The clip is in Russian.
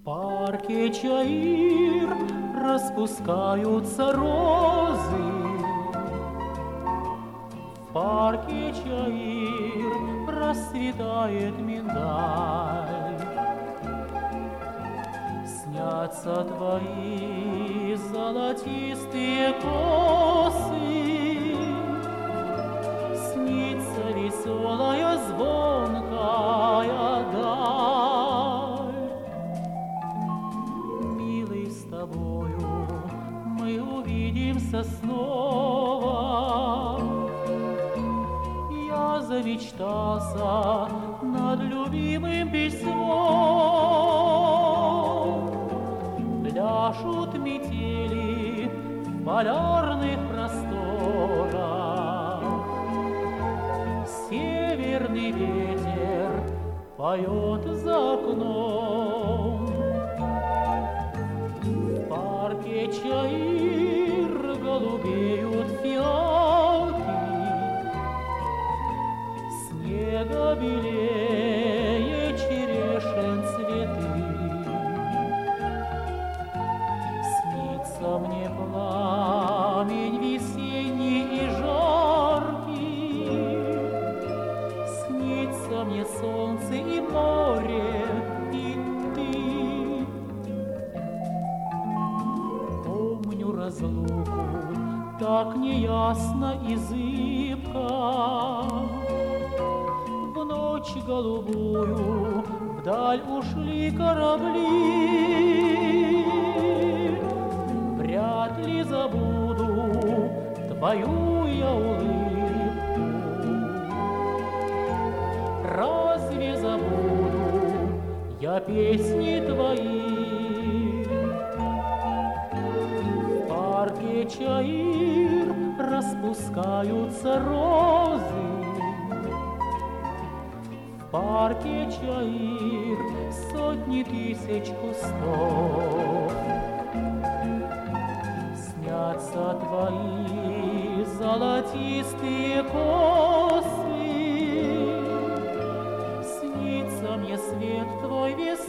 парке Чаир распускаются розы. В парке Чаир расцветает миндаль. Снятся твои золотистые косы, снится веселая звонкая даль. Милый, с тобою мы увидимся снова. Я замечтался над любимым письмом. Пляшут метели в полярных просторах. Северный ветер поет за окном. В парке Чаир голубеют фиалки, снега белее черешен цветы. Снится мне пламень весенний и жаркий, снится мне солнце и море, и ты. Помню разлуку, так неясно и зыбко. В ночь голубую вдаль ушли корабли. Вряд ли забуду твою я улыбку. Разве забуду я песни твои? В парке Чаир распускаются розы. В парке Чаир сотни тысяч кустов. Снятся твои золотистые косы, снится мне свет твой весенний.